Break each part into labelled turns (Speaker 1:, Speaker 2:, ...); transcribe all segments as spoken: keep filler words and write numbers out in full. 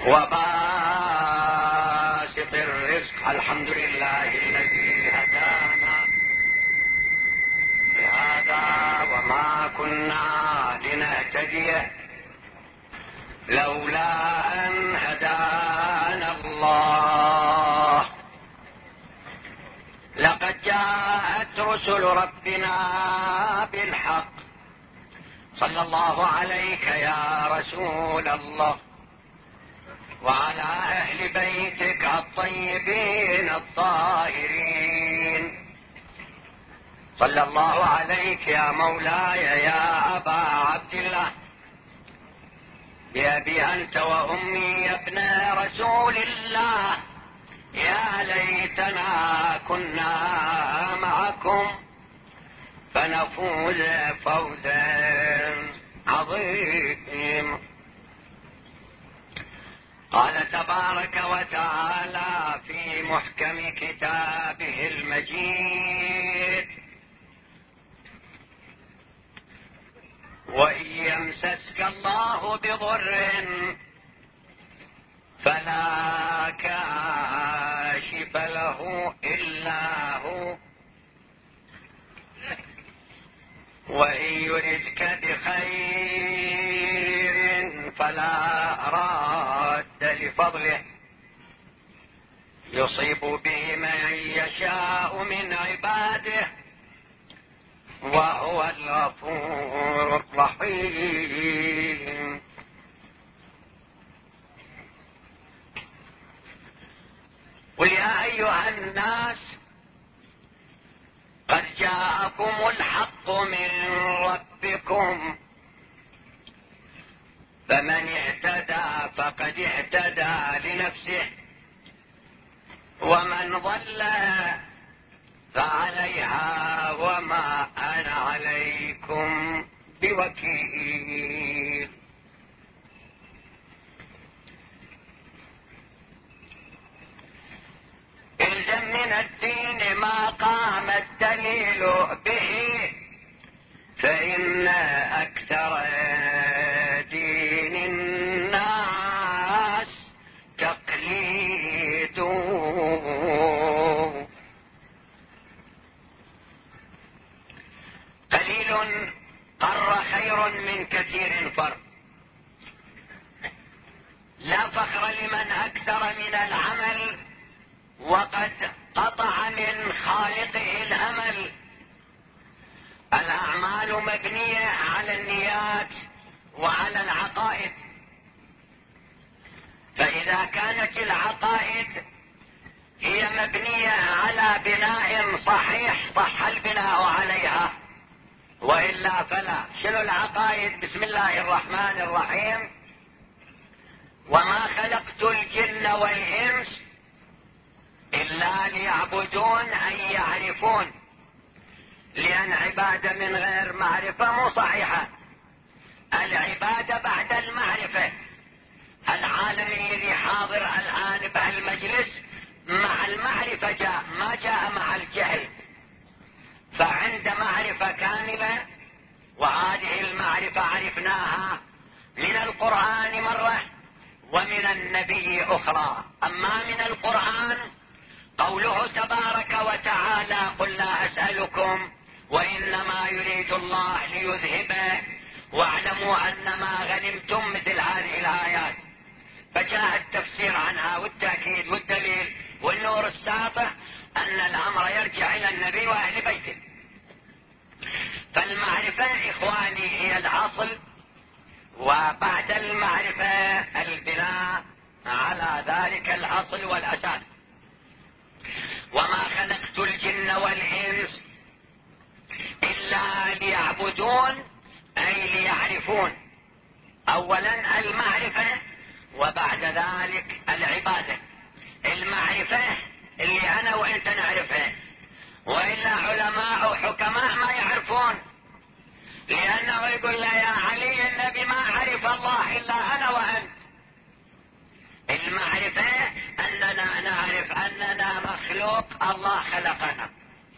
Speaker 1: وباسط الرزق. الحمد لله الذي هدانا لهذا وما كنا لنهتدي لولا أن هدانا الله. لقد جاءت رسل ربنا بالحق. صلى الله عليك يا رسول الله وعلى أهل بيتك الطيبين الطاهرين. صلى الله عليك يا مولاي يا أبا عبد الله بأبي أنت وأمي يا ابن رسول الله. يا ليتنا كنا معكم فنفوز فوزا عظيما. قال تبارك وتعالى في محكم كتابه المجيد: وإن يمسسك الله بضر فلا كاشف له إلا هو، وإن يردك بخير فلا راد لفضله يصيب به من يشاء من عباده وهو الغفور الرحيم. قل يا أيها الناس قد جاءكم الحق من ربكم فمن اهتدى فقد اهتدى لنفسه ومن ضل فعليها وما أنا عليكم بوكيل. إلزم من الدين ما قام الدليل به فإن أكثر دين الناس تقليد. قليل قر خير من كثير فر. لا فخر لمن أكثر من العمل وقد قطع من خالقه الأمل. الأعمال مبنية على النيات وعلى العقائد، فإذا كانت العقائد هي مبنية على بناء صحيح صح البناء عليها، وإلا فلا. شنو العقائد؟ بسم الله الرحمن الرحيم: وما خلقت الجن والإنس إلا ليعبدون أي يعرفون، لأن عبادة من غير معرفة مو صحيحة. العبادة بعد المعرفة. العالم الذي حاضر الآن بهالمجلس مع المعرفة جاء، ما جاء مع الجهل، فعند معرفة كاملة. وهذه المعرفة عرفناها من القرآن مرة ومن النبي أخرى. أما من القرآن قوله تبارك وتعالى: قل لا أسألكم وإنما يريد الله ليذهبه واعلموا أن ما غنمتم، مثل هذه الآيات. فجاء التفسير عنها والتأكيد والدليل والنور الساطع أن الأمر يرجع إلى النبي وأهل بيته. فالمعرفة إخواني هي الأصل، وبعد المعرفة البناء على ذلك الأصل والأساس. وما خلقت الجن والإنس إلا ليعبدون أي ليعرفون. أولا المعرفة وبعد ذلك العبادة. المعرفة اللي أنا وإنت نعرفها، وإلا علماء وحكماء ما يعرفون، لأنه يقول له يا علي النبي ما عرف الله إلا أنا وأنت. المعرفة أننا نعرف أننا مخلوق الله خلقنا،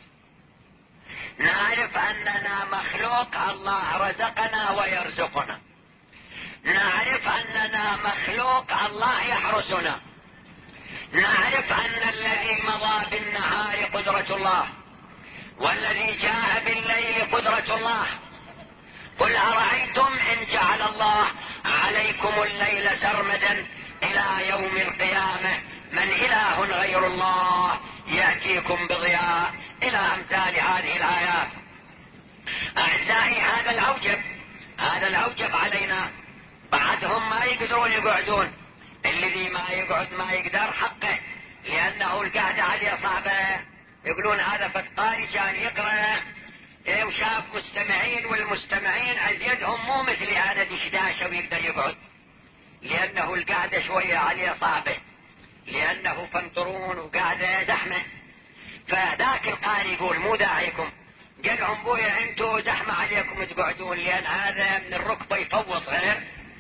Speaker 1: نعرف أننا مخلوق الله رزقنا ويرزقنا، نعرف أننا ولا مخلوق، الله يحرسنا. نعرف أن الذي مضى بالنهار قدرة الله، والذي جاء بالليل قدرة الله. قل أرأيتم إن جعل الله عليكم الليل سرمدا إلى يوم القيامة من إله غير الله يأتيكم بضياء، إلى أمثال هذه الآيات. أعزائي، هذا الأوجب، هذا الأوجب علينا. بعدهم ما يقدرون يقعدون، الذي ما يقعد ما يقدر حقه، لأنه القعدة عليه صعبة. يقولون هذا فتقاري كان يقرأ وشاف مستمعين، والمستمعين أزيدهم مو مثلي أنا دشداشة ويقدر يقعد، لأنه القعدة شوية عليه صعبة، لأنه فنطرون وقعدة زحمة. فذاك القاري يقول مو داعيكم، قال لهم بويا انتوا زحمة عليكم تقعدون، لأن هذا من الركبة يفوت غير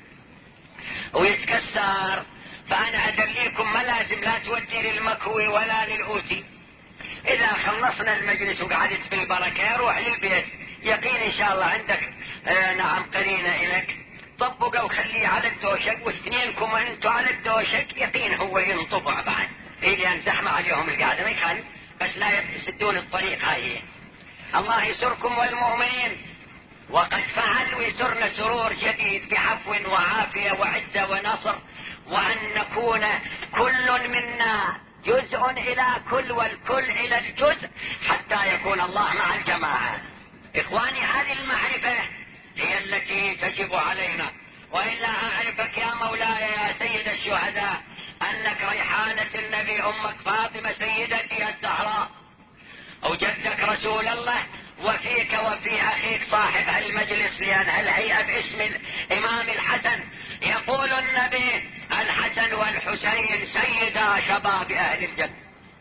Speaker 1: ويتكسر. فأنا أدليكم، ما لازم لا تودي للمكوي ولا للأوتي. إذا خلصنا المجلس وقعدت بالبركة روح للبيت، يقين إن شاء الله عندك آه نعم قرينة إليك، طبقوا وخليه على الدوشك، واثنينكم أنتوا على الدوشك يقين هو ينطبع بعد. إيه لأن زحمة عليهم القعدة ما يخالف، بس لا يسدون الطريق. هاي الله يسركم والمؤمنين، وقد فعل ويسرنا سرور جديد بعفو وعافية وعزة ونصر، وأن نكون كل منا جزء إلى كل والكل إلى الجزء، حتى يكون الله مع الجماعة. إخواني، هذه المعرفة هي التي تجب علينا. وإلا أعرفك يا مولاي يا سيد الشهداء أنك ريحانة النبي، أمك فاطمة سيدتي الزهراء، أو جدك رسول الله، وفيك وفي أخيك صاحب المجلس، لأن الهيئة باسم الإمام الحسن. يقول النبي الحسن والحسين سيدا شباب أهل الجنة،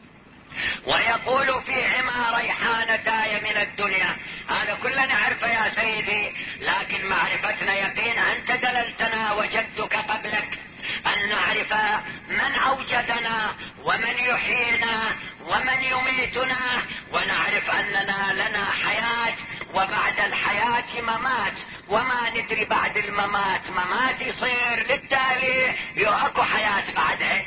Speaker 1: ويقول فيهما ريحانتاي من الدنيا. هذا كلنا نعرفه يا سيدي، لكن معرفتنا يقين. أنت دللتنا وجدك قبلك أن نعرف من أوجدنا ومن يحيينا ومن يميتنا، ونعرف أننا لنا حياة وبعد الحياة ممات، وما ندري بعد الممات ممات يصير للتالي يؤكو حياة بعدها.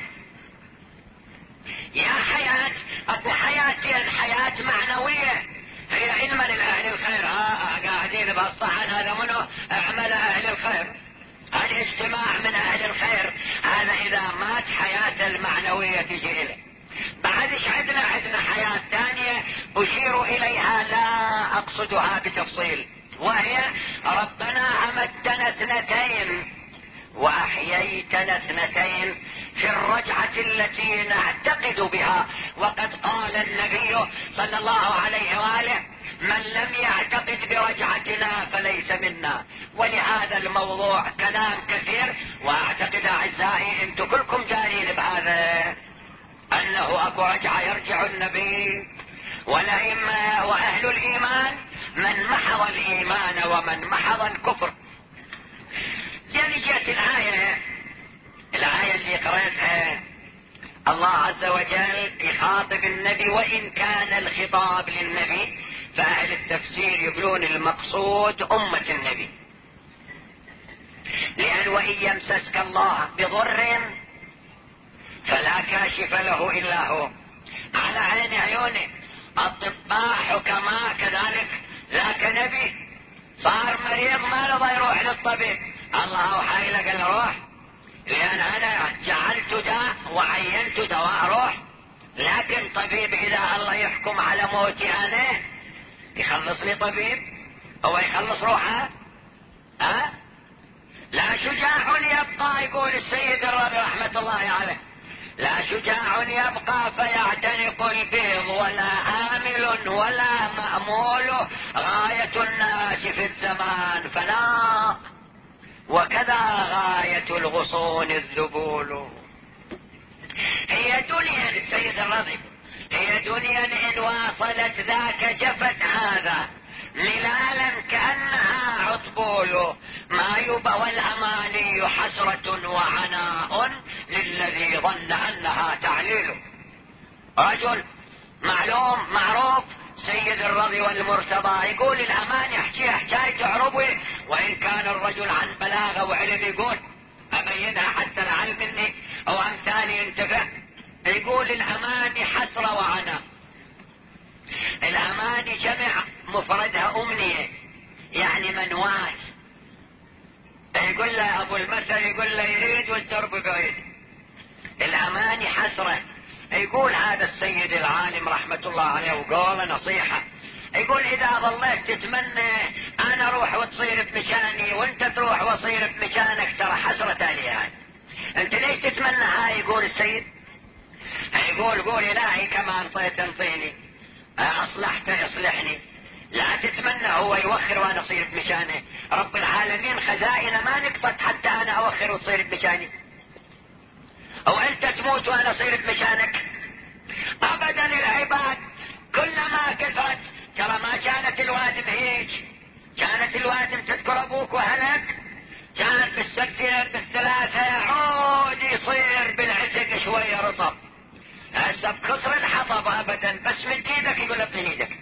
Speaker 1: يا حياة أكو حياتين، حياة معنوية هي علما لأهل الخير. ها قاعدين بالصحن، هذا منه أعمل أهل الخير، الاجتماع من أهل الخير. هذا إذا مات حياة المعنوية تجي إليه. بعدش عندنا عندنا حياة ثانية أشير إليها لا أقصدها بتفصيل، وهي ربنا أمتنا اثنتين وأحييتنا اثنتين في الرجعة التي نعتقد بها. وقد قال النبي صلى الله عليه وآله من لم يعتقد برجعتنا فليس منا. ولهذا الموضوع كلام كثير، واعتقد اعزائي انتم كلكم جارين بهذا، انه اكو رجعة يرجع النبي والائمة واهل الايمان، من محض الايمان ومن محض الكفر. يعني جاءت الآية الآية اللي قرأتها، الله عز وجل يخاطب النبي، وإن كان الخطاب للنبي فأهل التفسير يقولون المقصود أمة النبي، لأن وإن يمسسك الله بضر فلا كاشف له إلا هو. على عين عيونك أطباء حكماء كذلك، ذاك نبي صار مريض ما رضى يروح للطبيب، الله أوحى له قال روح، لأن أنا جعلت داء وعينت دواء روح. لكن طبيب إذا الله يحكم على موتي أنا يخلص لي طبيب، هو يخلص روحه؟ ها؟ لا شجاع يبقى، يقول السيد الرضي رحمة الله عليه، لا شجاع يبقى فيعتنق البيض، ولا آمل ولا مأمول، غاية الناس في الزمان فناء، وكذا غاية الغصون الذبول. هي دنيا السيد الرضي، هي دنيا إن واصلت ذاك جفت هذا، ملالا كأنها عطبول، ما يبى والأماني حسرة وعناء للذي ظن أنها تعليل. رجل معلوم معروف سيد الرضي والمرتضى يقول الأمان يحكي حكاية عربي، وإن كان الرجل عن بلاغة وعلم يقول أما ابينها حتى لعل مني او امثالي ينتفع. يقول الاماني حسرة وعناء. الاماني جمع مفردها امنية يعني منوات. يقول له ابو المثل يقول له يريد والدرب بعيد. الاماني حسرة. يقول هذا السيد العالم رحمة الله عليه وقال نصيحة، يقول اذا ظليت تتمنى انا اروح وتصير بمكاني وانت تروح واصير بمكانك ترى حسرة لي هاي. انت ليش تتمنى هاي؟ يقول السيد، يقول قول الهي كما انطيت انطيني، اصلحت اصلحني. لا تتمنى هو يوخر وانا اصير بمكانه. رب العالمين خزائن ما نقصت حتى انا اوخر وتصير بمكاني، او انت تموت وانا اصير بمكانك. ابدا. العباد كلما كثرت، ترى ما كانت الوادم هيك، كانت الوادم تذكر ابوك وهلك، كانت بالسبتين بالثلاثة عود يصير بالعتق شوية رطب. هسه بكثر الحطب ابدا بس من ايدك يقول ابن ايدك.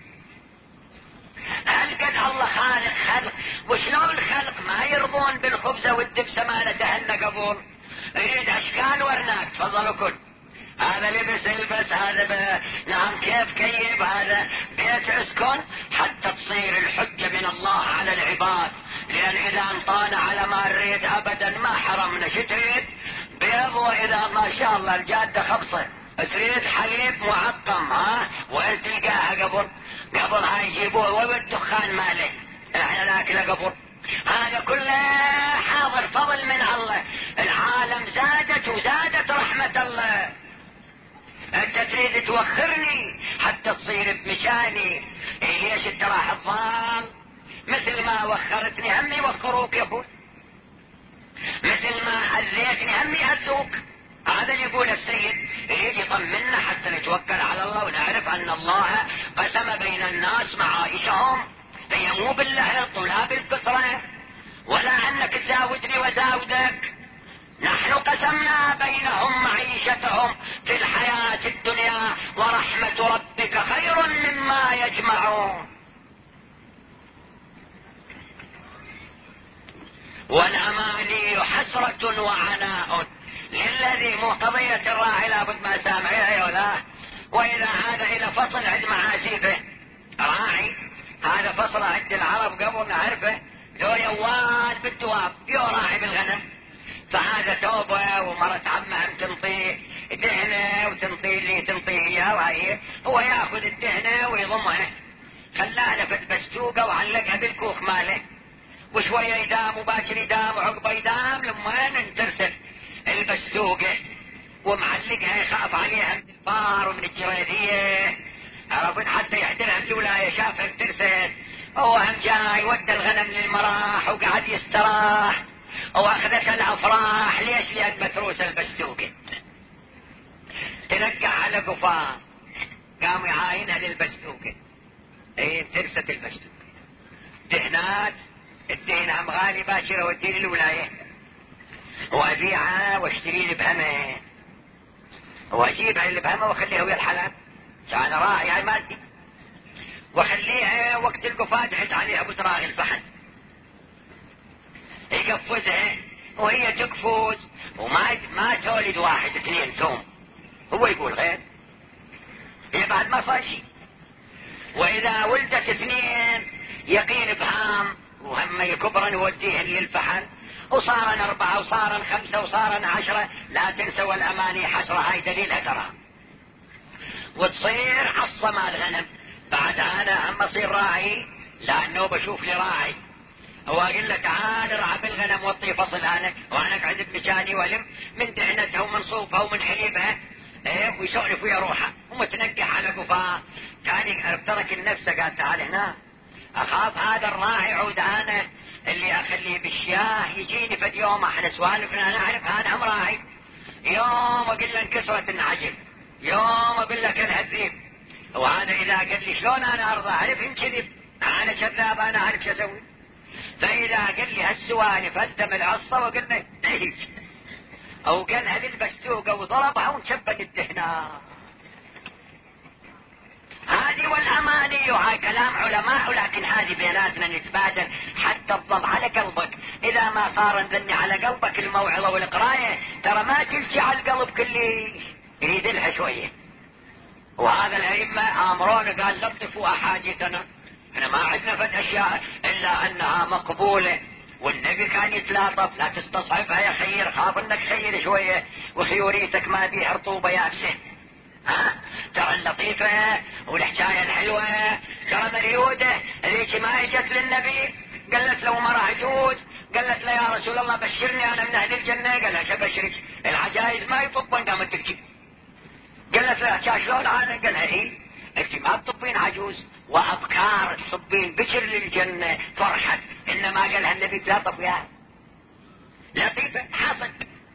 Speaker 1: هل قد الله خالق خلق، وشلون الخلق ما يرضون بالخبزة والدبسة ما دهن قبول، يريد اشكال ورنات. تفضلوا كل هذا لبس البس، هذا ب... نعم كيف كيف، هذا بيت اسكن، حتى تصير الحجة من الله على العباد. لان اذا انطانا على ما نريد ابدا ما حرمنا. شو تريد؟ بيض، واذا ما شاء الله الجادة خبصة تريد حليب معقم ها، وين تلقاها قبل قبل هاي يجيبوه والدخان ماله احنا ناكله قبل. هذا كله حاضر فضل من الله. العالم زادت وزادت رحمة الله. انت تريد توخرني حتى تصير بمشاني. إيه ليش انت راح تضال؟ مثل ما وخرتني هم يوخروك يا ابوي، مثل ما اذيتني هم يأذوك. هذا اللي يقول السيد، يريد يطمنا حتى نتوكل على الله ونعرف ان الله قسم بين الناس معايشهم. هي مو باللهط ولا بالكثرة ولا انك تزاودني وزاودك. نحن قسمنا بينهم معيشتهم في الحياة الدنيا، ورحمة ربك خير مما يجمعون. والاماني حسرة وعناء للذي مو قضية الراعي لابد ما سامعها ولا. واذا هذا الى فصل عند معازيفه راعي، هذا فصل عند العرب قبل نعرفه، ذو يوال بالدواب يو راعي بالغنم. فهذا توبه ومرت عمه تنطيه دهنه وتنطي لي تنطيه اياه، وهي هو ياخذ الدهنه ويضمها، خلاها لفت بستوقه وعلقها بالكوخ ماله، وشويه يدام وباكر يدام وعقبه يدام لما انترست البستوقه ومعلقها يخاف عليها من الفار ومن الجريديه. عرفت حتى يحضرها الولايه شافها انترست، هو هم جاي ودى الغنم للمراح وقعد يستراح واخذتها الافراح. ليش؟ لان متروسه البستوقه تنقع على قفاه، قام يعاينها للبستوقه. اي انترست البستوقه دهنات، الدهن غالي باشرة ودي للولاية وابيعها واشتري لي بهمه واجيبها اللي بهمه واخليها ويا الحلال، كان راعي مادي، واخليها وقت القفاة تحط عليها بطراغ الفحل يقفزها وهي تقفز وما ما تولد واحد اثنين توم، هو يقول غير هي بعد ما صار شيء. واذا ولدت اثنين يقين بهام وهم يكبرا يوديهن للفحل، وصارن اربعة وصارن خمسة وصارن عشرة. لا تنسوا الاماني حسرة، هاي دليلها ترى. وتصير عصة مال الغنم. بعد انا هم اصير راعي لانه بشوف لي راعي، واقول له تعال ارعى بالغنم وطي فصل انا وانا اقعد بمكاني والم من دهنتها ومن صوفها ومن حليبها ايه ويسولف ويا روحه ومتنقح على قفاه. كان ترك النفس قال تعال هنا، اخاف هذا الراعي عود انا اللي اخليه بالشياه يجيني فد يوم احنا سوالفنا انا اعرف انا هم راعي، يوم اقول له انكسرت النعجل، يوم اقول لك الهذيب. وهذا اذا قال لي شلون انا ارضى اعرف انكذب، انا كذاب انا اعرف شو اسوي. فاذا قال لي هالسوالف التم العصا وقال له او قالها بالبستوقه وضربها وانشبت الدهنه. هذه والاماني، هاي كلام علماء، ولكن هذه بيناتنا نتبادل حتى تفضل على قلبك. اذا ما صار نذني على قلبك الموعظة والقراية ترى ما تلشي على القلب كلش، يريد لها شوية. وهذا الائمة امرون قال لطفوا احاديثنا، احنا ما عندنا فد اشياء الا انها مقبولة، والنبي كان يتلاطف، لا تستصعبها يا خير، خاف انك خير شوية وخيوريتك ما بيها رطوبة يابسة. ها ترى اللطيفة والحكاية الحلوة ترى مريودة. هذيك ما اجت للنبي قالت له مرة عجوز، قالت له يا رسول الله بشرني انا من اهل الجنة، قال لها شبشرك العجائز ما يطبن، قامت تبكي. قالت له شلون هذا؟ قال لها ايه انت ما تطبين عجوز وابكار تصبين بشر للجنة فرحت، انما قالها النبي تلاطف وياها. لطيفة حصل.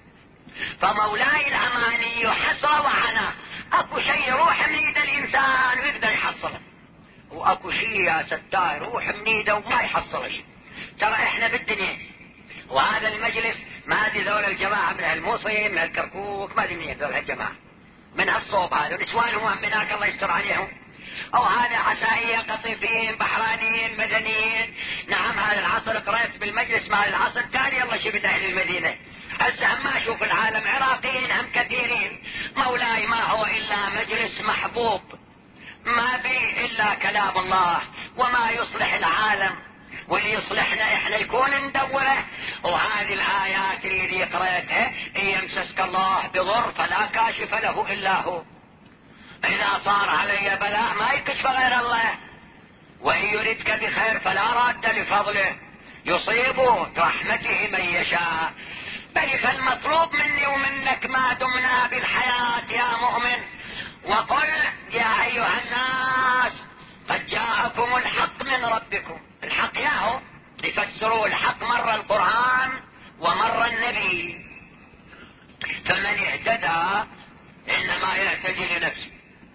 Speaker 1: فمولاي الاماني حسرة وعناء، اكو شيء يروح من ايد الانسان ويقدر يحصله، واكو شيء يا ستار يروح من ايده وما يحصله شيء. ترى احنا بالدنيا وهذا المجلس ما ادري ذول الجماعة من الموصل من الكركوك ما ادري منين ذول الجماعة من هالصوب هذا، نسوانهم من هناك الله يستر عليهم، او هذا عسائية قطيفين بحرانيين مدنيين. نعم هذا العصر قرأت بالمجلس مال العصر الثاني الله شبت اهل المدينة. هسه هم ما اشوف العالم عراقيين هم كثيرين. مولاي ما هو الا مجلس محبوب، ما به الا كلام الله وما يصلح العالم، واللي يصلحنا احنا يكون ندوره. وهذه الايات اللي قرأتها ان يمسسك الله بضر فلا كاشف له الا هو، اذا صار علي بلاء ما يكشف غير الله، وان يردك بخير فلا راد لفضله يصيب برحمته من يشاء. بل فالمطلوب مني ومنك ما دمنا بالحياة يا مؤمن، وقل يا ايها الناس قد جاءكم الحق من ربكم. الحق ياهو يفسروا الحق مرة القرآن ومرة النبي. فمن اهتدى انما يهتدي لنفسه،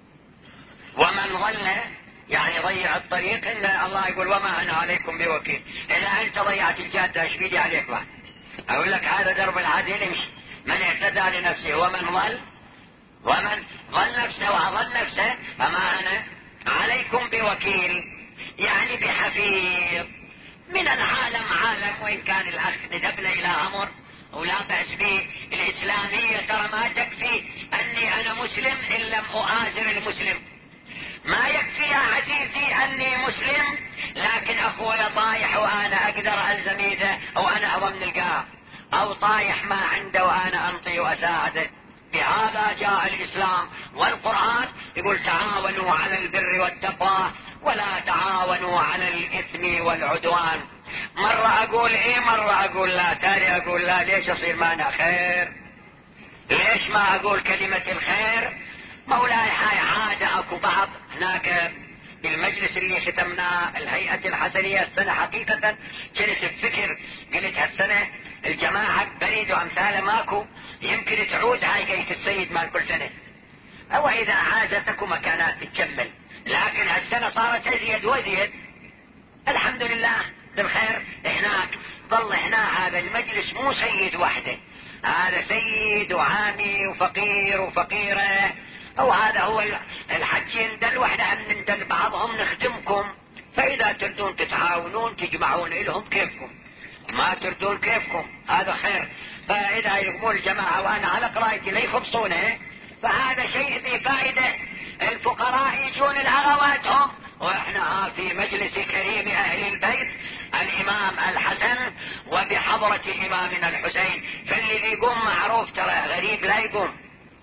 Speaker 1: ومن ضل يعني ضيع الطريق إلا الله يقول وما انا عليكم بوكيل. اذا انت ضيعت الجادة ايش بيدي عليك بقى؟ اقول لك هذا درب العدل يمشي. من اهتدى لنفسه ومن ضل ومن ضل نفسه وأضل نفسه فما انا عليكم بوكيل، يعني بحفيظ. من العالم عالم، وإن كان الأخ ندبل إلى أمر ولا بأس به. الإسلامية ترى ما تكفي أني أنا مسلم إن لم أؤازر المسلم، ما يكفي يا عزيزي أني مسلم لكن أخوي طايح وأنا أقدر ألزم إيده أو أنا أضمن القاه، أو طايح ما عنده وأنا أنطي وأساعده. بهذا جاء الإسلام والقرآن يقول تعاونوا على البر والتقوى ولا تعاونوا على الإثم والعدوان. مرة أقول إيه مرة أقول لا، تالي أقول لا. ليش أصير معنا خير؟ ليش ما أقول كلمة الخير؟ مولاي هاي عادة. أكو بعض هناك بالمجلس اللي ختمناه الهيئة الحسنية السنة حقيقة كنت بفكر قلت هالسنة الجماعة بريد وأمثال ماكو، يمكن تعود هاي قيت السيد مال كل سنة، أو إذا عازتكم مكانات تتكمل، لكن هالسنة صارت أزيد وزيد. الحمد لله بالخير. هناك ظل هنا هذا المجلس مو سيد وحده، هذا سيد وعامي وفقير وفقيرة، او هذا هو الحكي ندل واحنا ندل بعضهم نخدمكم. فاذا تردون تتعاونون تجمعون لهم كيفكم، ما تردون كيفكم هذا خير. فاذا يقومون الجماعة وانا على قرايتي لا يخبصونه فهذا شيء ذي فائدة. الفقراء يجون العغواتهم، واحنا في مجلس كريم اهل البيت الامام الحسن وبحضرة امامنا الحسين، فالذي يقوم معروف ترى غريب لا يقوم،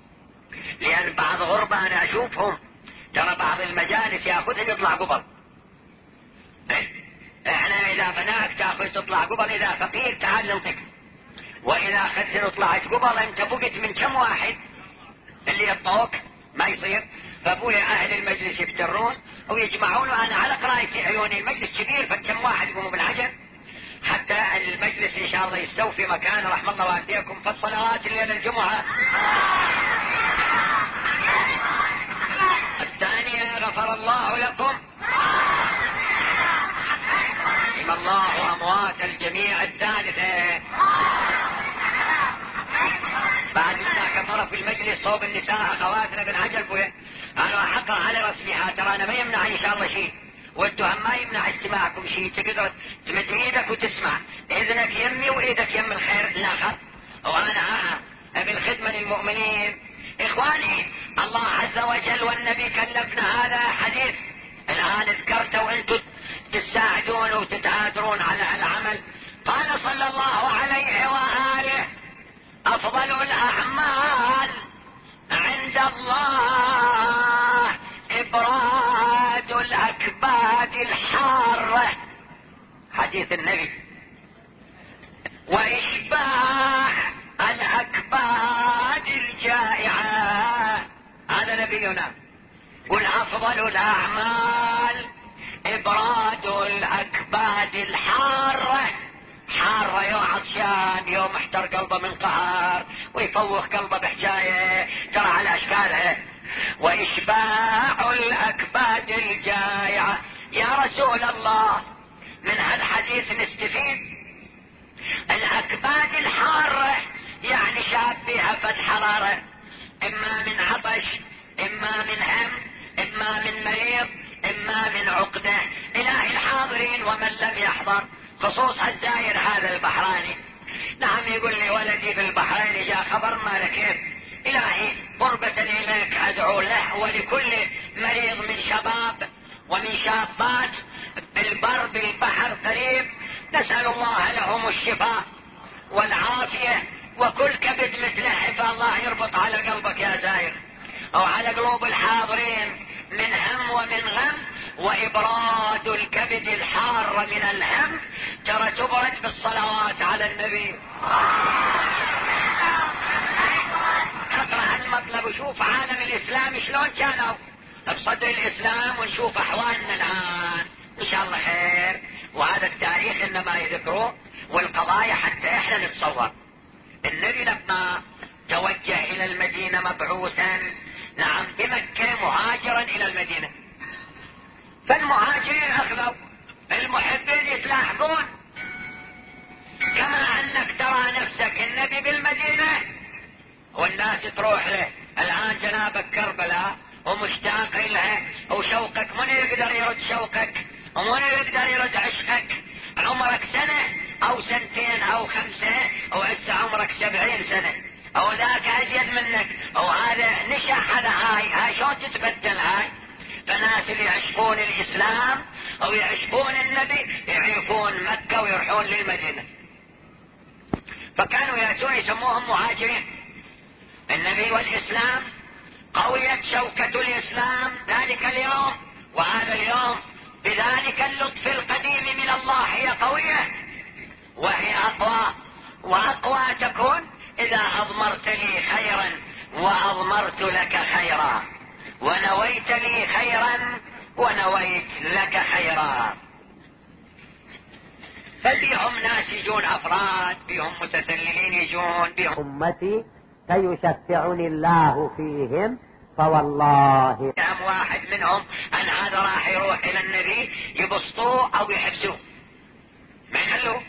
Speaker 1: لان بعض غربة انا اشوفهم ترى بعض المجالس ياخذهم يطلع قبل. احنا اذا بناك تاخذ تطلع قبل، اذا فقير تعال ننطق، واذا اخذت وطلعت قبل انت بقت من كم واحد اللي يطوك ما يصير. فابويا اهل المجلس يفترون ويجمعون، وانا على قرايتي عيوني المجلس كبير فكم واحد يقوموا بالعجل حتى المجلس ان شاء الله يستوفي مكان. رحم الله والديكم في الصلوات الليله الجمعه. الثانية غفر الله لكم، رحم الله اموات الجميع. الثالثة بعد ذاك طرف المجلس صوب النساء اخواتنا بالعجل بويه، انا احقق على رسمها ترى انا ما يمنع ان شاء الله شيء، وانتوا هم ما يمنع استماعكم شيء، تقدر تمد ايدك وتسمع، اذنك يمي وايدك يم الخير لا خط، وانا بالخدمة للمؤمنين. اخواني الله عز وجل والنبي كلفنا هذا حديث الان ذكرته وانتم تساعدون وتتعاذرون على العمل. قال صلى الله عليه وآله: افضل الاعمال عند الله ابراد الاكباد الحارة، حديث النبي، واشباع الاكباد الجائعة، هذا نبينا. قل افضل الاعمال ابراد الاكباد الحارة، حارة يوم عطشان، يوم احتر قلبه من قهر ويفوق قلبه بحجاية ترى على اشكالها. واشباع الاكباد الجائعة. يا رسول الله من هالحديث نستفيد الاكباد الحارة يعني شاب فيها فد حرارة، اما من عطش، اما من هم، اما من مريض، اما من عقدة. الهي الحاضرين ومن لم يحضر، خصوص الزاير هذا البحراني، نعم يقول لي ولدي في البحرين جاء خبر ما كيف. الهي قربة اليك ادعو له ولكل مريض من شباب ومن شابات بالبر بالبحر قريب، نسأل الله لهم الشفاء والعافية، وكل كبد متلهف الله يربط على قلبك يا زاير او على قلوب الحاضرين من هم ومن غم. وابراد الكبد الحار من الهم ترى تبرد بالصلوات على النبي. اقرأ المطلب وشوف عالم الاسلام شلون كانوا بصدر الاسلام، ونشوف احوالنا الان ان شاء الله خير. وهذا التاريخ انما يذكروه والقضايا حتى احنا نتصور. النبي لما توجه الى المدينة مبعوثا، نعم بمكة مهاجرا الى المدينة، فالمهاجرين اخذوا، المحبين يتلاحقون. كما انك ترى نفسك النبي بالمدينة والناس تروح له. الان جنابك كربلاء ومشتاق لها وشوقك، من يقدر يرد شوقك ومن يقدر يرد عشقك؟ عمرك سنة او سنتين او خمسة، وهسه عمرك سبعين سنة، او ذاك ازيد منك، او هذا نشأ على هاي هاي شلون تتبدل هاي؟ فناس اللي يعشقون الاسلام او يعشقون النبي يعرفون مكة ويروحون للمدينة، فكانوا يأتون يسموهم مهاجرين. النبي والاسلام قويت شوكة الاسلام ذلك اليوم، وهذا اليوم بذلك اللطف القديم من الله هي قوية، وهي اقوى واقوى تكون اذا اضمرت لي خيرا واضمرت لك خيرا، ونويت لي خيرا ونويت لك خيرا. فبيهم ناس يجون افراد، بيهم متسللين يجون، بيهم
Speaker 2: امتي سيشفعني الله فيهم فوالله.
Speaker 1: كم واحد منهم ان هذا راح يروح الى النبي يبسطوه او يحبسوه ما يخلوه.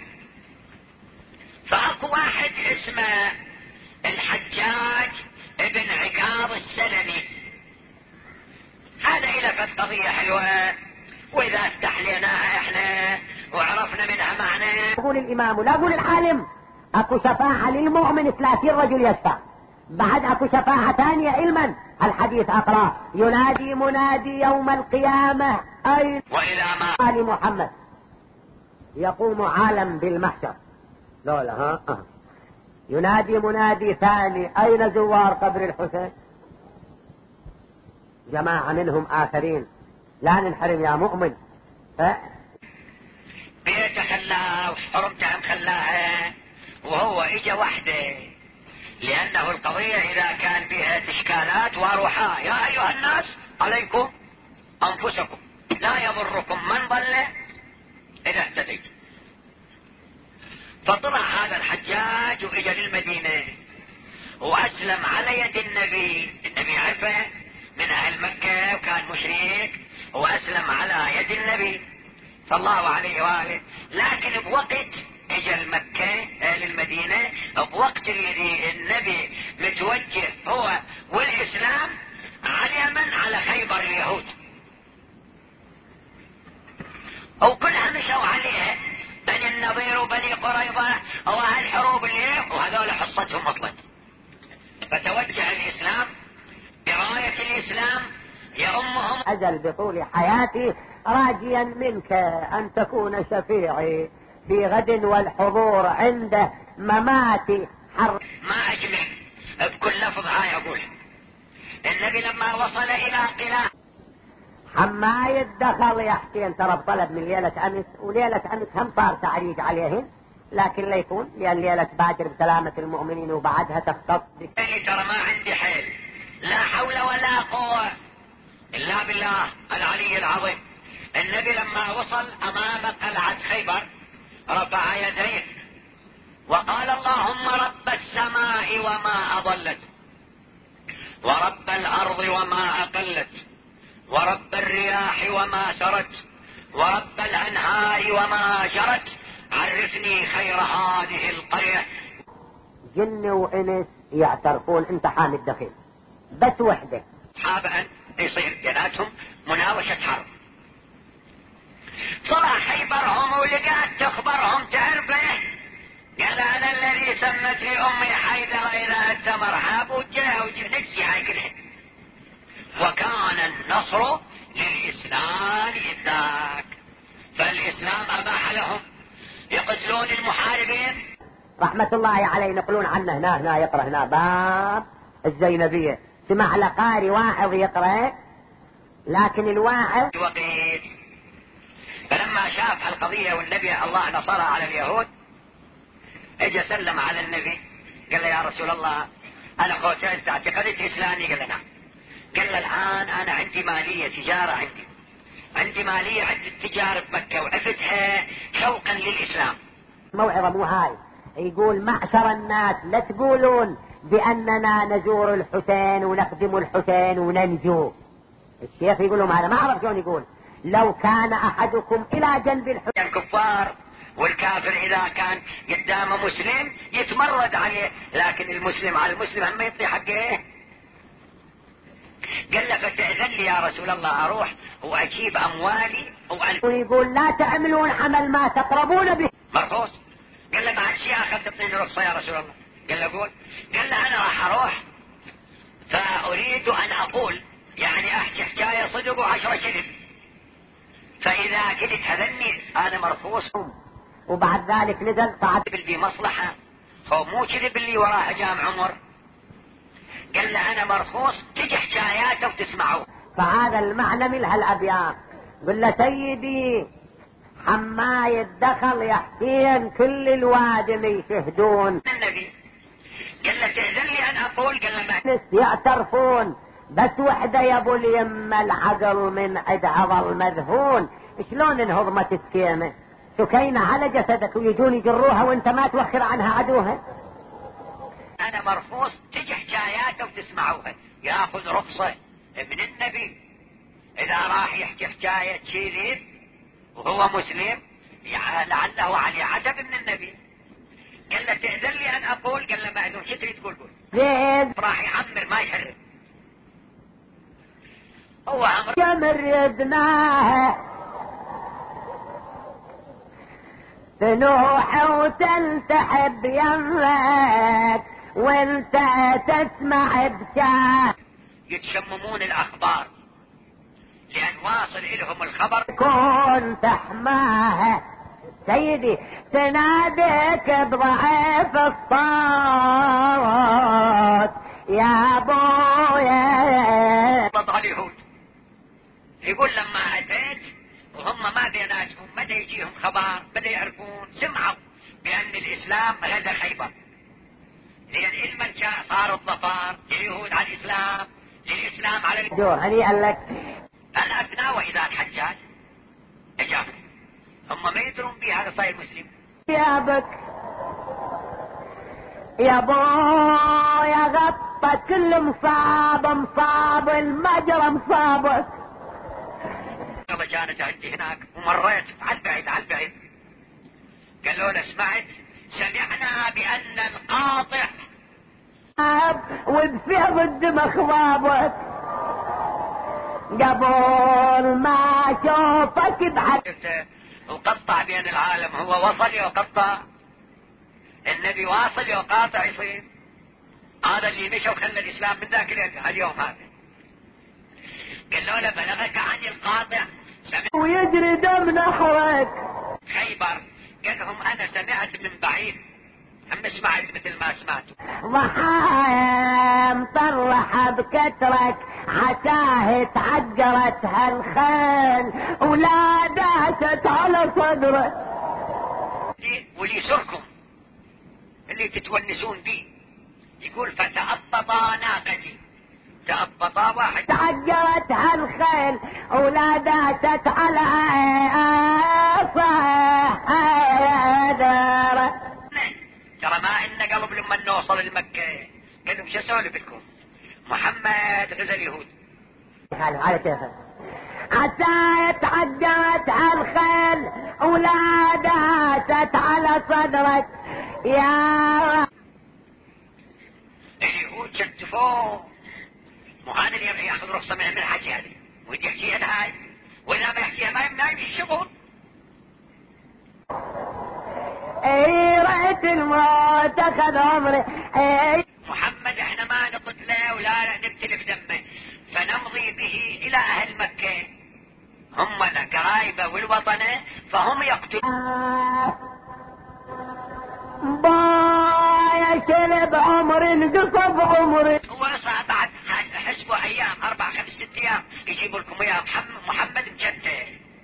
Speaker 1: فاكو واحد اسمه الحجاج ابن عكاظ السلمي، هذا إلى فت قضية حلوة، واذا استحليناها احنا وعرفنا منها معنى.
Speaker 2: يقول الامام لا يقول العالم اكو شفاعة للمؤمن ثلاثين رجل يشفع، بعد اكو شفاعة ثانية علما. الحديث اقرأ: ينادي منادي يوم القيامة اين
Speaker 1: والى ما
Speaker 2: آل محمد، يقوم عالم بالمحشر. لا لا ها أه. ينادي منادي ثاني: اين زوار قبر الحسين؟ جماعة منهم آخرين لا ننحرم يا مؤمن. ف...
Speaker 1: بيته خلاها وحرمتها مخلاها، وهو اجا وحده، لانه القضية اذا كان بها اشكالات واروحا: يا ايها الناس عليكم انفسكم لا يضركم من ضل اذا اهتديت. فطلع هذا الحجاج واجا للمدينة واسلم على يد النبي. النبي عرفه من اهل مكة وكان مشرك، واسلم على يد النبي صلى الله عليه وآله. لكن بوقت اجى المكة للمدينة، بوقت الذي النبي متوجه هو والاسلام على من على خيبر اليهود. الإسلام يؤمهم.
Speaker 2: أجل بطول حياتي راجيا منك أن تكون شفيعي في غد والحضور عند مماتي. حر
Speaker 1: ما أجمل بكل لفظ هاي أقول. النبي لما وصل إلى قلاع
Speaker 2: حماي الدخل يا حسين ترى بطلب من ليلة أمس، وليلة أمس هم صار تعريج عليهن، لكن لا يكون لأن ليلة باكر بسلامة المؤمنين وبعدها تختص بك.
Speaker 1: ترى ما عندي حيل، لا حول ولا قوة إلا بالله العلي العظيم. النبي لما وصل أمام قلعة خيبر رفع يديه وقال اللهم رب السماء وما أضلت، ورب الأرض وما أقلت، ورب الرياح وما سرت، ورب الأنهار وما جرت، عرفني خير هذه القرية.
Speaker 2: جن وإنس يعترفون انت حامد دخيل بس وحده،
Speaker 1: حاب أن يصير بيناتهم مناوشة حرب. طلع خيبرهم ولقات تخبرهم تعرفه، قال انا الذي سمت لي امي حيدر اذا انت مرحب وجاه وجه نفسي هاي كلها. وكان النصر للاسلام ذاك، فالاسلام اباح لهم يقتلون المحاربين.
Speaker 2: رحمة الله عليه ينقلون عنه هنا هنا يقرأ هنا باب الزينبية، سمع لقاري واعظ يقرأ، لكن الواعظ
Speaker 1: وقيت. فلما شاف القضية والنبي الله نصرها على اليهود اجى سلم على النبي قال له يا رسول الله انا خوتين اعتقدت اسلامي. قال له نعم. قال له الان انا عندي مالية تجارة، عندي عندي مالية عندي التجارة بمكة وعفتها شوقا للاسلام.
Speaker 2: موعظة مو هاي، يقول معشر الناس لا تقولون باننا نزور الحسين ونخدم الحسين وننجو. الشيخ يقول لهم هذا ما اعرف شلون يقول، لو كان احدكم الى جنب الحسين.
Speaker 1: الكفار والكافر اذا كان قدامه مسلم يتمرد عليه، لكن المسلم على المسلم هم يعطي حقه. قال له فتأذن لي يا رسول الله اروح واجيب اموالي وأل...
Speaker 2: ويقول لا تعملون عمل ما تقربون به
Speaker 1: مرخوص. قال له بعد شيء اخذ تعطيني رخصة يا رسول الله. قال له قول. قال له انا راح اروح فاريد ان اقول يعني احكي حكاية صدق وعشرة كذب، فاذا كنت هذني انا مرخوص.
Speaker 2: وبعد ذلك نزل صعد
Speaker 1: اللي مصلحة، هو مو كذب اللي وراه جامع عمر. قال له انا مرخوص تجي حكاياته وتسمعوه.
Speaker 2: فهذا المعنى من هالابيات. قل له سيدي حماي الدخل يا حسين كل الوادم يشهدون.
Speaker 1: النبي قال له تأذن لي ان اقول. قال له ما
Speaker 2: يعترفون بس وحده يا ابو اليمه العقل من عد عضل مذهون. شلون انهضمت السكيمه سكينه على جسدك ويجون يجروها وانت ما توخر عنها عدوها.
Speaker 1: انا مرخوص تجي حكاياته وتسمعوها، ياخذ رخصة من النبي اذا راح يحكي حكاية كذب وهو مسلم لعله علي عتب من النبي. قال له تأذن لي ان اقول. قال له ما اذن شو تريد تقول؟ قول.
Speaker 2: زين
Speaker 1: راح يعمر ما يحرم. هو عمر
Speaker 2: يمر يدناها تنوح وتلتحب يمك وانت تسمع بشاه.
Speaker 1: يتشممون الاخبار لان واصل لهم الخبر.
Speaker 2: كون تحماها سيدي تناديك بضعيف الصوت يا ابويا.
Speaker 1: ضد اليهود يقول لما اتيت وهم ما بيناتهم بدا يجيهم خبر، بدا يعرفون سمعوا بان الاسلام غزا خيبر، لان علما صار الظفار لليهود على الاسلام للاسلام على اليهود.
Speaker 2: هنيئا لك.
Speaker 1: الاثنى واذا الحجاج اجاب هم ما يدرون به هذا صاير مسلم.
Speaker 2: يا بك يا بويا غطى كل مصاب مصاب المجرى مصابك.
Speaker 1: الله كانت عندي هناك ومريت على البعيد على البعيد قالوا له سمعت سمعنا بان القاطع
Speaker 2: وبفيض الدم خضابك قبل ما شوفك بحد
Speaker 1: وقطع بين العالم. هو وصل يقطع، النبي واصل يقاطع يصير. هذا اللي مشى وخلى الاسلام من ذاك اليوم هذا. قال له لا بلغك عن القاطع سمعت
Speaker 2: ويجري دم نحرك
Speaker 1: خيبر. قال لهم انا سمعت من بعيد، هم سمعت مثل ما سمعتوا.
Speaker 2: ضحايا مطرحة بكترك عتاه تعجرت هالخيل ولا داست على صدرك.
Speaker 1: واللي يسركم اللي تتونسون به يقول فتأبطا ناقتي، تأبطا واحد
Speaker 2: تعجرت هالخيل ولا داست على صدرك.
Speaker 1: ترى ما إن قلب لما نوصل لمكة قال لهم شو اسولف لكم؟ محمد غزا اليهود.
Speaker 2: على كيف عسى تعجرت هالخيل ولا داست على صدرك يا
Speaker 1: اليهود شتفوه. مو هذا اللي ياخذ رخصة من الحكي هذه ويجي يحكيها هاي، واذا ما يحكيها ما ما يمشي شغل.
Speaker 2: اي رأيت الموت اخذ عمري. اي
Speaker 1: محمد احنا ما نقتله ولا نبتلف دمه، فنمضي به الى اهل مكة، هم القرايبه والوطنه، فهم يقتلون.
Speaker 2: بايا شرب عمر انقصب عمري.
Speaker 1: هو صعب بعد حسبوا ايام اربع خمس ست ايام يجيبوا لكم يا محمد محمد مجده.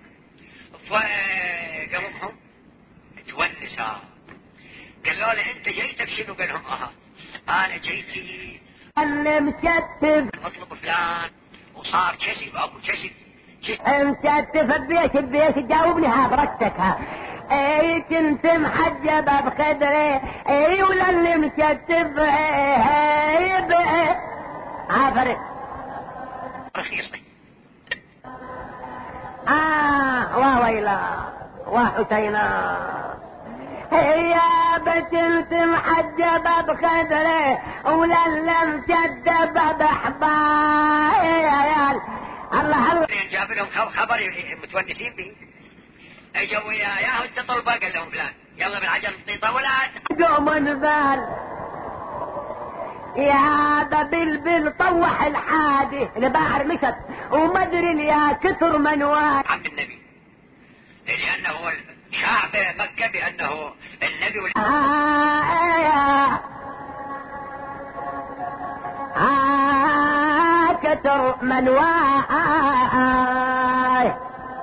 Speaker 1: فقالوا تونسا قالوا له انت جيتك شنو؟ قال لهم اه انا جيتي
Speaker 2: اللي مشتف
Speaker 1: مطلب فلان وصار كشف ابو كشف
Speaker 2: مشتف بيش بيش جاوبني ها بركتك ها. اي كنت محجبة بخدري اي ولا اللي مشتف اي بقى عفرت
Speaker 1: رخيصة.
Speaker 2: اه وويلا وحسينا يا بنت محجبة بخدري ولا اللي مشتفة بحبايا. الله الله
Speaker 1: جاب لهم خبر متونسين به. اجوا يا يا انت طلبه قال لهم فلان يلا بالعجل الطيطه ولا
Speaker 2: قوم نبال يا بلبل طوح الحادي البحر مشت وما ادري يا كثر منوال
Speaker 1: عبد النبي، لانه شعب مكه بانه النبي وال...
Speaker 2: آه آه كثر منوال.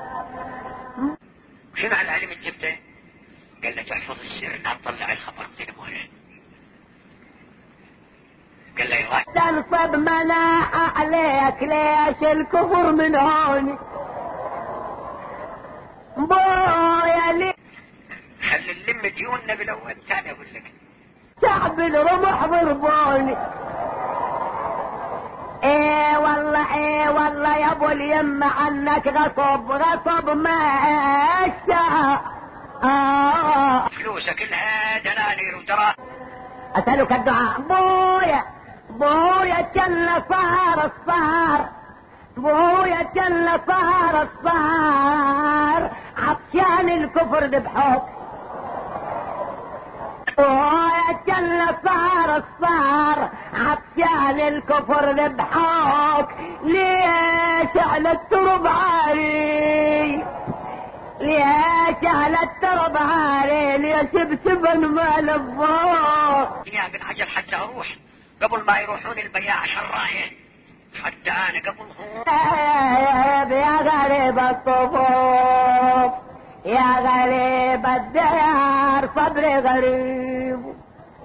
Speaker 1: شنو على العلم جبته؟ قال له تحفظ السر لا تطلع الخبر زين مولانا. قال له يا
Speaker 2: تنصب مناعة عليك ليش الكفر من هون بويا لي
Speaker 1: خلي اللم ديوننا بالاول ثاني اقول لك
Speaker 2: شعب الرمح ضربوني. ايه والله ايه والله يا ابو اليم عنك غصب غصب ما الشاء آه.
Speaker 1: فلوسك كلها دنانير ودراهم.
Speaker 2: اسألك الدعاء بويا بويا جل صار الصار بويا جل صار الصار عطشان الكفر ذبحوك. بويا جل صار الصار عطشان الكفر ذبحوك. ليش على الترب عالي ليش على الترب عالي ليش بسبن ما لبوك.
Speaker 1: يا بالعجل حتى اروح قبل ما يروحون البياع شرايه حتى انا قبلهم.
Speaker 2: يا غريب الطفوف يا غريب الديار صبري غريب.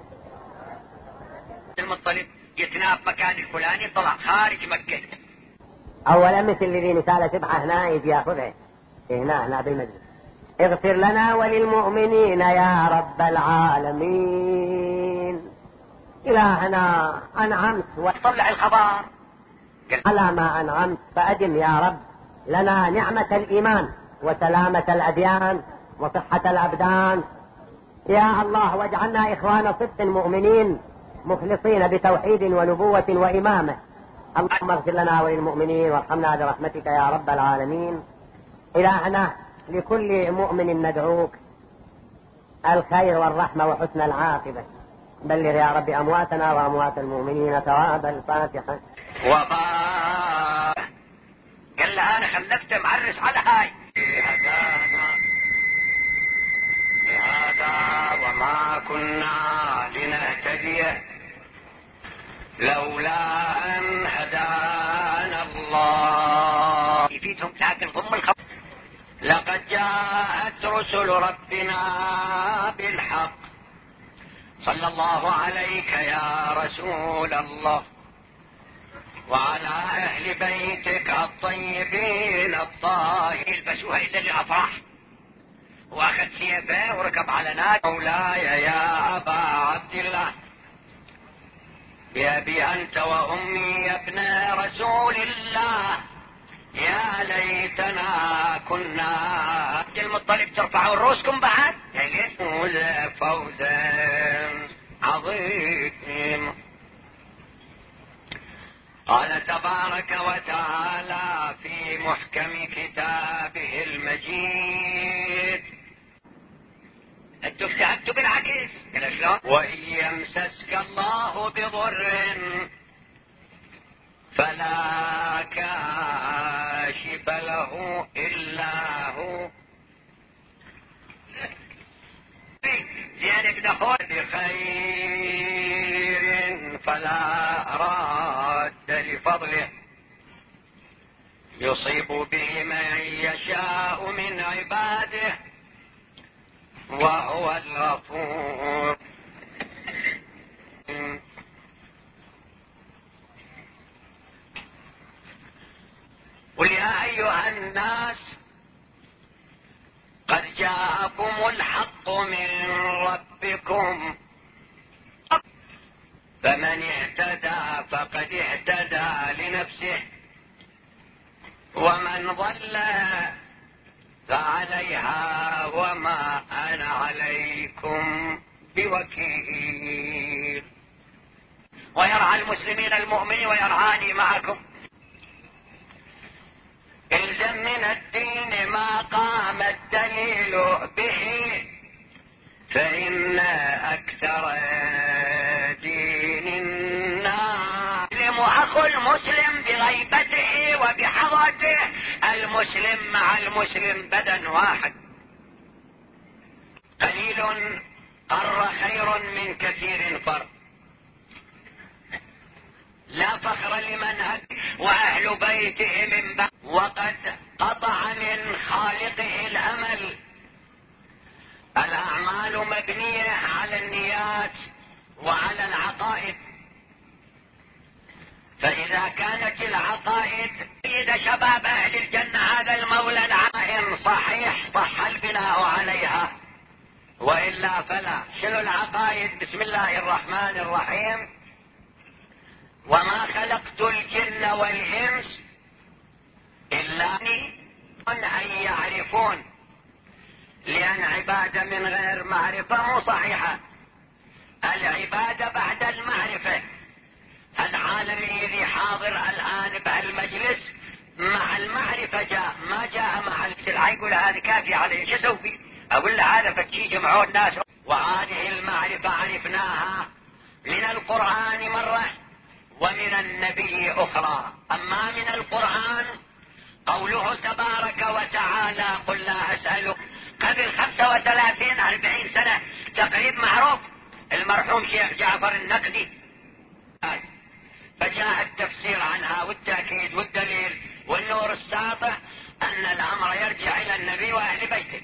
Speaker 1: المطلب يتناب مكان الفلاني طلع خارج مكة.
Speaker 2: اولا مثل اللي رسالة سبعة هنا يجي ياخذها هنا هنا بالمجلس. اغفر لنا وللمؤمنين يا رب العالمين. إلهنا أنعمت
Speaker 1: وطلع الخبر
Speaker 2: على ما أنعمت فأدم يا رب لنا نعمة الإيمان وسلامة الأديان وصحة الأبدان يا الله، واجعلنا إخوان صدق مؤمنين مخلصين بتوحيد ونبوة وإمامة. اللهم اغفر لنا وللمؤمنين وارحمنا برحمتك يا رب العالمين. إلهنا لكل مؤمن ندعوك الخير والرحمة وحسن العاقبة. بلغ يا رب أمواتنا وأموات المؤمنين ثواب الفاتحة.
Speaker 1: وما الا انا خلفت معرس على هاي. هدانا هذا وما كنا لنهتدي لولا ان هدانا الله. يفيدهم لكن ضم الخبر. لقد جاءت رسل ربنا بالحق صلى الله عليك يا رسول الله وعلى اهل بيتك الطيبين الطاهرين. يلبسوها الا للافراح. واخذ سيفه وركب على ناس. مولاي يا ابا عبد الله بأبي أنت وأمي يا ابن رسول الله يا ليتنا كنا عبد المطلب ترفعوا رؤوسكم بعد. فوز فوزا عظيم. قال تبارك وتعالى في محكم كتابه المجيد. انتوا اجتهدتوا بالعكس. وإن يمسسك الله بضر فلا كاشف له إلا هو زيادك دخول بخير فلا راد لفضله يصيب به من يشاء من عباده وهو الغفور. قل يا أيها الناس قد جاءكم الحق من ربكم فمن اهتدى فقد اهتدى لنفسه ومن ضل فعليها وما أنا عليكم بوكيل. ويرعى المسلمين المؤمنين ويرعاني معكم. الزم من الدين ما قام الدليل به فإن أكثر دين الناس. أخو المسلم بغيبته وبحضرته. المسلم مع المسلم بدن واحد. قليل قر خير من كثير فر. لا فخر لمن هد وأهل بيته من بعد وقد قطع من خالقه الأمل. الأعمال مبنية على النيات وعلى العقائد. فإذا كانت العقائد إذا شباب أهل الجنة هذا المولى العائم صحيح صح البناء عليها وإلا فلا. شنو العقائد؟ بسم الله الرحمن الرحيم. وما خلقت الجن والإنس إلا أن يعرفون. لأن عبادة من غير معرفة مو صحيحة. العبادة بعد المعرفة. العالم الذي حاضر الآن بهالمجلس مع المعرفة جاء، ما جاء مع السلعة. يقول هذه كافية عليه شو اسوي؟ أقول له هذا فتشي جمعوا الناس. وهذه المعرفة عرفناها من القرآن مرة ومن النبي أخرى. أما من القرآن قوله تبارك وتعالى قل لا أسألك قبل خمسة وثلاثين أربعين سنة تقريب معروف المرحوم شيخ جعفر النقدي. فجاء التفسير عنها والتأكيد والدليل والنور الساطع أن الأمر يرجع إلى النبي وأهل بيته.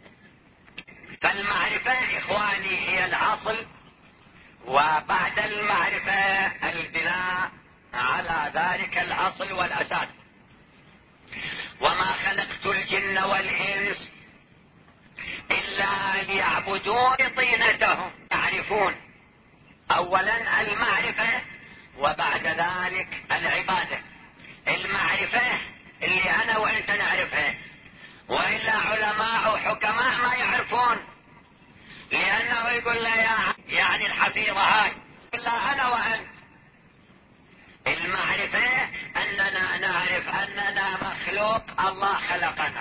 Speaker 1: فالمعرفة إخواني هي الأصل، وبعد المعرفة البناء على ذلك الأصل والأساس. وما خلقت الجن والإنس إلا ليعبدون طينتهم. يعرفون أولا المعرفة وبعد ذلك العبادة. المعرفة اللي أنا وأنت نعرفها، وإلا علماء وحكماء ما يعرفون، لأنه يقول لا يا يعني الحفيظة هاي إلا أنا وأنت. المعرفة أننا نعرف أننا مخلوق الله خلقنا،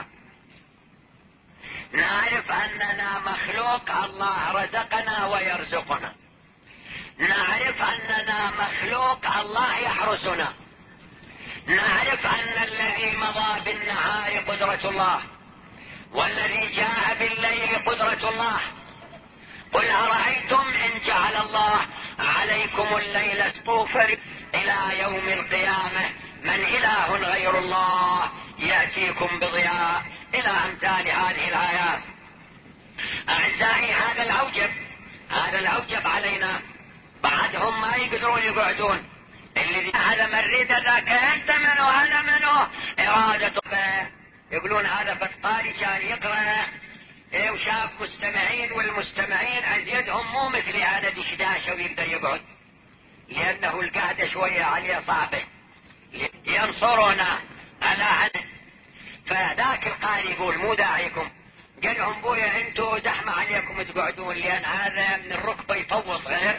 Speaker 1: نعرف أننا مخلوق الله رزقنا ويرزقنا، نعرف أننا مخلوق الله يحرسنا، نعرف أن الذي مضى بالنهار قدرة الله، والذي جاء بالليل قدرة الله. قل أرأيتم إن جعل الله عليكم الليل سطوفا إلى يوم القيامة من إله غير الله يأتيكم بضياء، إلى أمثال هذه الآيات. أعزائي، هذا الأوجب هذا الأوجب علينا. بعدهم ما يقدرون يقعدون، اللي هذا مريد ذاك أنت منه هذا منه إرادته، يقولون هذا فتقاري كان يقرأ وشاف مستمعين، والمستمعين أزيدهم مو مثل هذا دشداشه ويقدر يقعد، لأنه القعدة شوية عليه صعبة ينصرنا على هذا. فذاك القاري يقول مو داعيكم، قال لهم بويا انتوا زحمة عليكم تقعدون، لأن هذا من الركبة يفوض غير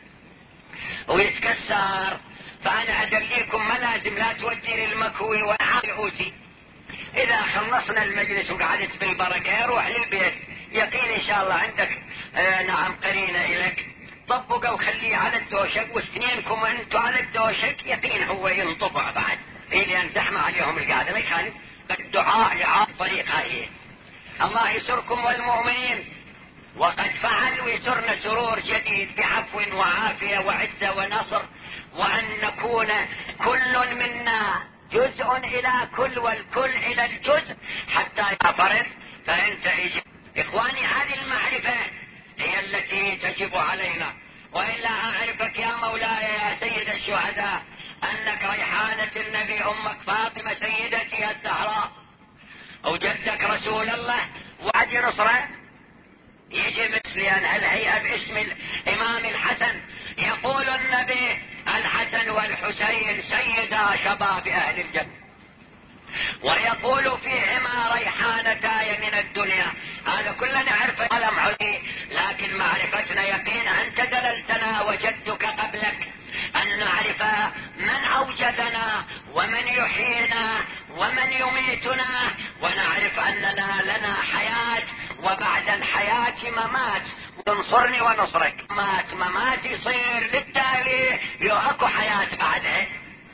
Speaker 1: ويتكسر، فأنا أدليكم ما لازم لا تودي للمكوي وعاد الأوتي. إذا خلصنا المجلس وقعدت بالبركة روح للبيت، يقين إن شاء الله عندك آه نعم قرينة إليك، طبقه وخليه على الدوشك، واثنينكم أنتوا على الدوشك يقين هو ينطبع بعد، إيه لأن زحمة عليهم القعدة ما يخالف. الدعاء لعاب طريقة هي الله يسركم والمؤمنين، وقد فعل ويسرنا سرور جديد بعفو وعافية وعزة ونصر، وأن نكون كل منا جزء إلى كل والكل إلى الجزء حتى يفرد. فأنت إجب إخواني، هذه المعرفة هي التي تجب علينا، وإلا أعرفك يا مولاي يا سيد الشهداء أنك ريحانة النبي أمك فاطمة سيدتي الزهراء وجدك رسول الله وعد نصره. يجي مثليان الهيئة باسم الإمام الحسن، يقول النبي الحسن والحسين سيدا شباب أهل الجنة، ويقول فيهما ريحانتاي من الدنيا. هذا كلنا نعرفه قلم عدي، لكن معرفتنا يقين أنت دللتنا وجدك قبلك أن نعرف من أوجدنا ومن يحيينا ومن يميتنا، ونعرف أننا لنا حياة وبعد الحياة ممات، تنصرني ونصرك. مات ممات يصير للتالي اكو حياة بعدها،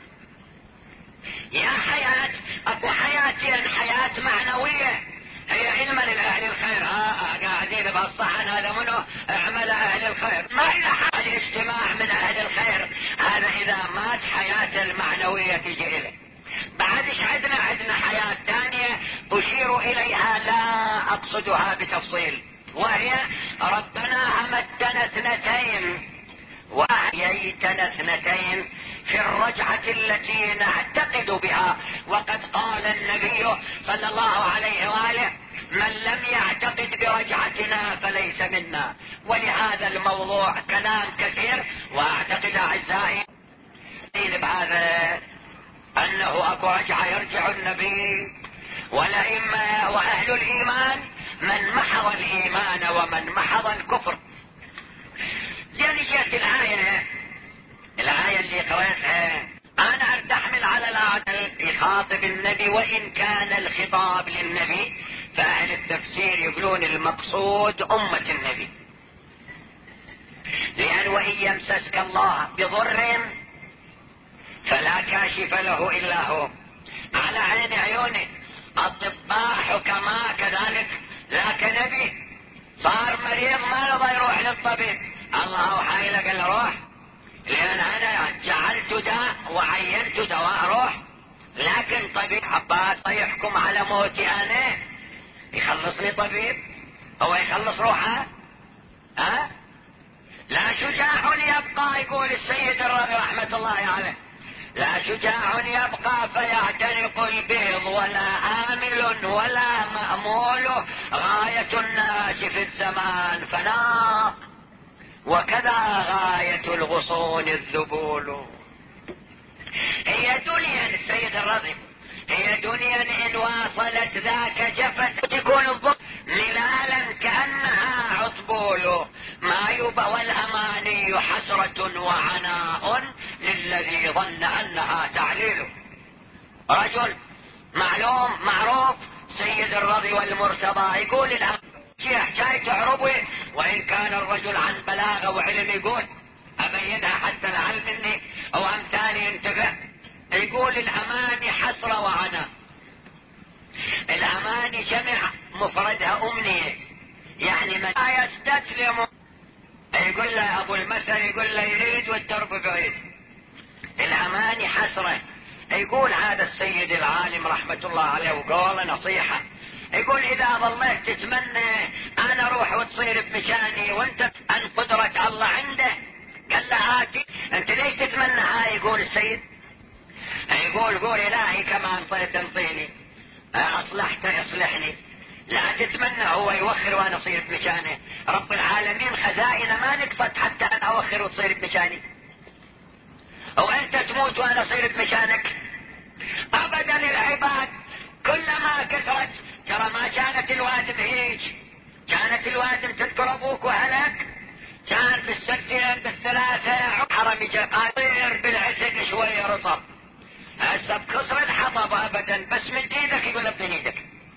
Speaker 1: يا حياة اكو حياتين، حياة معنوية هي علما لأهل الخير، ها قاعدين بالصحن هذا منه اعمل أهل الخير، ما إلى حال الاجتماع من أهل الخير، هذا إذا مات حياة المعنوية تجي إليه. بعدش عندنا عندنا حياة ثانية أشير إليها لا أقصدها بتفصيل، وهي ربنا أمتنا اثنتين وأحييتنا اثنتين في الرجعة التي نعتقد بها، وقد قال النبي صلى الله عليه وآله من لم يعتقد برجعتنا فليس منا. ولهذا الموضوع كلام كثير، وأعتقد أعزائي بهذا أنه أكو رجعة يرجع النبي والأئمة وأهل الإيمان، من محض الإيمان ومن محض الكفر. زين جاءت الآية الآية اللي قرأتها أنا أرتحمل على العدل يخاطب النبي، وإن كان الخطاب للنبي فأهل التفسير يقولون المقصود أمة النبي، لأن وإن يمسسك الله بضر فلا كاشف له إلا هو. على عين عيوني أطباء حكماء كذلك، ذاك نبي صار مريض ما رضى يروح للطبيب، الله أوحى له قال له روح، لأن أنا جعلت داء وعينت دواء روح. لكن طبيب عباس يحكم على موتي أنا، يخلصني طبيب هو يخلص روحه؟ ها؟ لا شجاع يبقى، يقول السيد الرضي رحمة الله عليه، لا شجاع يبقى فيعتنق البيض ولا آمل ولا مأمول، غاية الناس في الزمان فناء وكذا غاية الغصون الذبول. هي دنيا السيد الرضي، هي دنيا إن واصلت ذاك جفت، تكون الظلم ملالا كأنها عطبول، ما يبى والأماني حسرة وعناء للذي ظن أنها تعليل. رجل معلوم معروف سيد الرضي والمرتضى يقول الأماني حكاية تعربه، وإن كان الرجل عن بلاغة وعلم يقول أبينها حتى العلم مني أو أمثالي ينتفع. يقول الأماني حسرة وعناء. الأماني جمع مفردها أمنية، يعني من لا يستسلم. يقول له أبو المثل، يقول له يريد والدرب بعيد. الأماني حسرة. يقول هذا السيد العالم رحمة الله عليه وقال نصيحة، يقول إذا ظليت تتمنى أنا أروح وتصير بمكاني وأنت أن قدرة الله عنده، قال له آتي أنت ليش تتمنى هاي؟ يقول السيد، يقول قول إلهي كما أنطيت انطيني، أصلحت يصلحني، لا تتمنى هو يوخر وأنا أصير بمكانه. رب العالمين خزائن ما نقصت حتى أنا أوخر وتصير بمكاني، وأنت تموت وأنا أصير بمكانك. أبدا العباد كلما كثرت، ترى ما كانت الوادم هيج، كانت الوادم تذكر أبوك وهلك، كان بالسبتين بالثلاثة حرم جقاطير بالعسق شوية رطب، هسه بكسر الحطب أبدا بس من ايدك يقول بدون ايدك.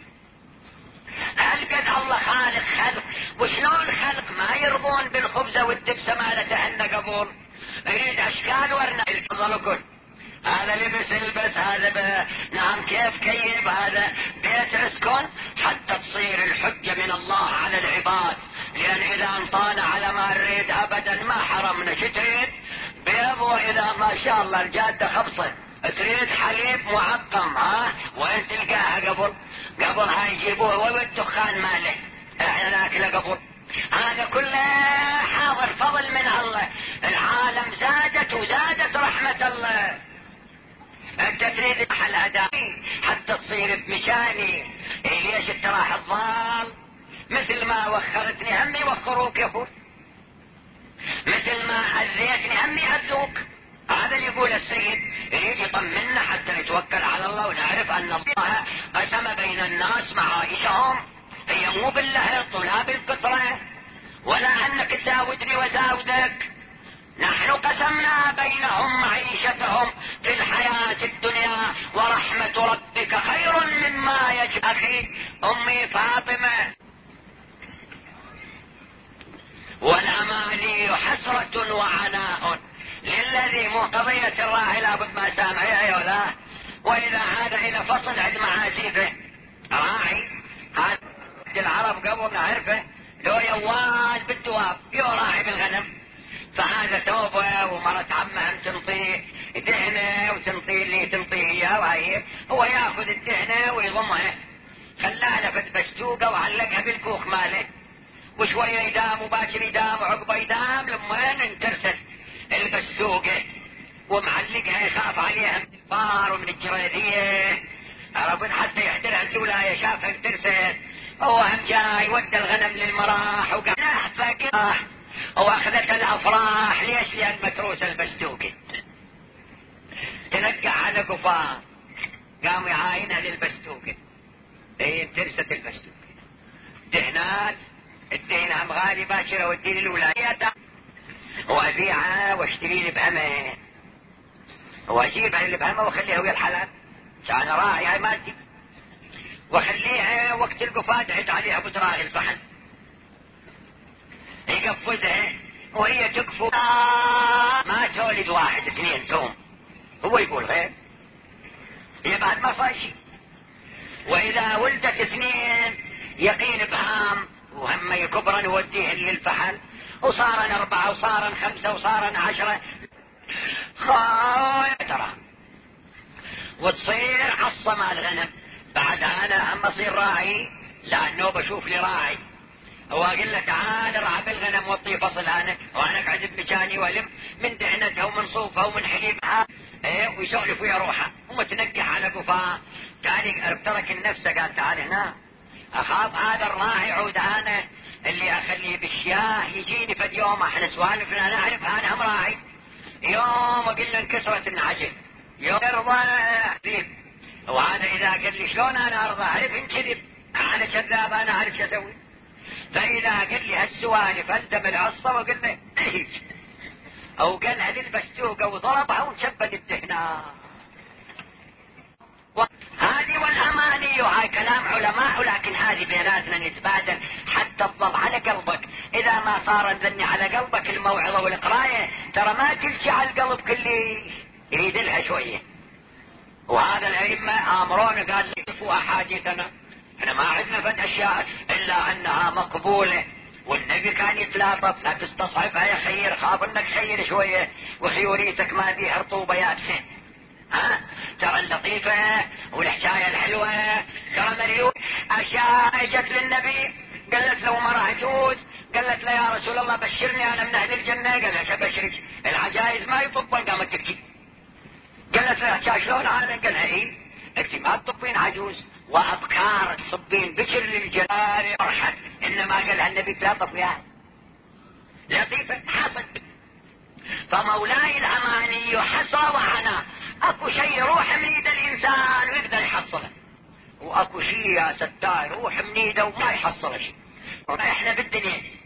Speaker 1: هل قد الله خالق خلق، وشلون خلق ما يرضون بالخبزة والدبسة مالته إنه قبول، يريد أشكال ورنا يفضلوا كل هذا لبس البس، هذا ب... نعم كيف كيف، هذا بيت اسكن، حتى تصير الحجة من الله على العباد. لأن إذا انطانا على ما نريد أبدا ما حرمنا. شو تريد؟ بيض، وإذا ما شاء الله الجادة خبصة، تريد حليب معقم ها وين تلقاها قبل قبل هاي يجيبوه والدخان ماله احنا ناكله قبل. هذا كله حاضر فضل من الله، العالم زادت وزادت رحمة الله. انت تريد محل ادائي حتى تصير بمكاني، إيه ليش انت راح الضال؟ مثل ما وخرتني هم يوخروك يا اخوي، مثل ما اذيتني هم يأذوك. هذا اللي يقول السيد، يريد يطمنا حتى نتوكل على الله ونعرف ان الله قسم بين الناس معايشهم، هي مو باللهط ولا بالكثرة ولا انك تزاودني وزاودك، نحن قسمنا بينهم معيشتهم في الحياة الدنيا، ورحمة ربك خير مما يجب. اخي امي فاطمة، والاماني حسرة وعناء للذي مقضية الراحل لابد ما سامعها يا ولا. واذا عاد الى فصل عند معازيفه راعي، هذا العرب قبل نعرفه لو يوال بالدواب يو راعي بالغنم، فهذا توبه ومرت عمه تنطيه دهنه وتنطيه اللي تنطيه اياه، وهي هو ياخذ الدهنه ويضمها، خلاها لفت بستوقه وعلقها بالكوخ ماله، وشويه يدام وباكر يدام وعقبه يدام لما انترست البستوقه ومعلقها يخاف عليها من الفار ومن الجريديه، عرفت حتى يحترها الولايه شافها انترست، هو هم جاي ودى الغنم للمراح وقال نحفك واخذت الافراح. ليش؟ لان متروس البستوقه تنقع على قفاه، قام يعاينها للبستوقه، هي انترست البستوقه دهنات، الدهنة هم غالي باكرة ودي للولاية وابيعها واشتري لي بهمه واجيبها اللي بهمه واخليها ويا الحلال، كان راعي هاي مالتي، واخليها وقت القفاد عد عليها بدراغ الفحل يقفزها وهي تكفو ما تولد واحد اثنين توم، هو يقول غير هي بعد ما صار شيء، واذا ولدت اثنين يقين بهام وهم يكبرا يوديهن للفحل، وصارن اربعة وصارن خمسة وصارن عشرة خاية ترى، وتصير عصة مع الغنم. بعد انا اما اصير راعي لانه بشوف لي راعي، هو اقول له تعال ارعى بالغنم وطي فصل انا وانا اقعد بمكاني والم من دهنتها ومن صوفها ومن حليبها ايه ويسولف ويا روحه ومتنقح على قفاه. تالي ترك النفس قال تعال هنا، اخاف هذا الراعي يعود انا اللي اخليه بالشياه يجيني فد يوم احنا سوالفنا نعرف انا هم راعي، يوم قلنا انكسرت النعجل يوم ارضى كذب، وهذا اذا قال لي شلون انا ارضى اعرف ان كذب انا كذاب انا اعرف شو اسوي. فاذا قال لي هالسوالف انت بالعصا وقلنا او قال هذه البستوقه وضربها وشبت الدهنه هذه والاماني، هاي كلام علماء، لكن هذه بيناتنا نتبادل حتى تظل على قلبك. اذا ما صار نذني على قلبك الموعظه والقرايه ترى ما تلشي على القلب كله، يريد لها شويه وهذا الأئمة آمرون قال لكفوا أحاديثنا، احنا ما عندنا فد أشياء إلا أنها مقبولة، والنبي كان يتلاطف، لا تستصعبها يا خير، خاف انك خير شوية وخيوريتك ما بيها رطوبة يابسة. ها ترى اللطيفة والحكاية الحلوة، ترى مليون أشياء جت للنبي قالت له مرة عجوز، قالت له يا رسول الله بشرني أنا من أهل الجنة، قال لها شبشرك العجائز ما يطبن، قامت تبكي. قالت له شلون هذا؟ قال لها ايه انت ما تطبين عجوز وابكار تصبين بشر للجلال فرحت، انما قالها النبي تلاطف وياها لطيفة حصل. فمولاي الاماني حصى وعنا، اكو شيء يروح من ايد الانسان ويقدر يحصله، واكو شيء يا ستار يروح من ايده وما يحصل شيء. احنا بالدنيا